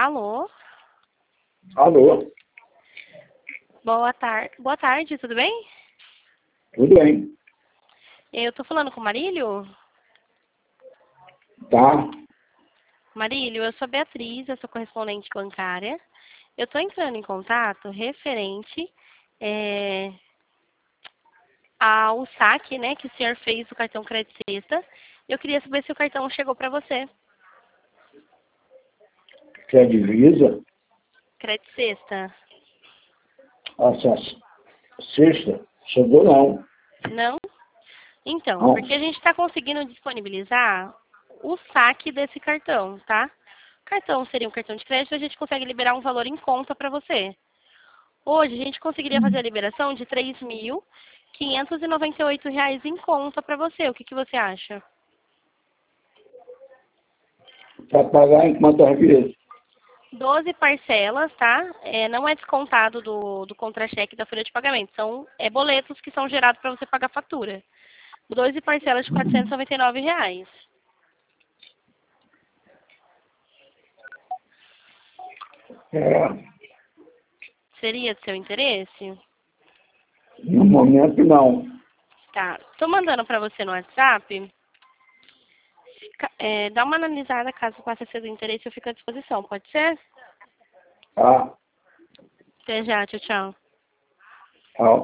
Alô? Alô, Boa tarde, tudo bem? tudo bem? Eu tô falando com o Marílio? Tá? Marílio, eu sou a Beatriz, eu sou correspondente bancária. Eu tô entrando em contato referente ao saque, né, que o senhor fez do cartão Crédito Sexta. Eu queria saber se o cartão chegou para você. Quer divisa? Crédito Sexta. Essa sexta? Chegou não. Não? Então, Não. porque a gente está conseguindo disponibilizar o saque desse cartão, tá? O cartão seria um cartão de crédito, a gente consegue liberar um valor em conta para você. Hoje a gente conseguiria fazer a liberação de R$ 3.598 em conta para você. O que você acha? Para pagar em quantas vezes? 12 parcelas, tá? Não é descontado do contra-cheque da folha de pagamento. São boletos que são gerados para você pagar a fatura. 12 parcelas de R$ 499. É, Seria de seu interesse? no momento não. Tá. Tô mandando para você no WhatsApp. Dá uma analisada, caso passe a ser do interesse, eu fico à disposição. Pode ser? Tá? Até já, tchau, tchau. Tá.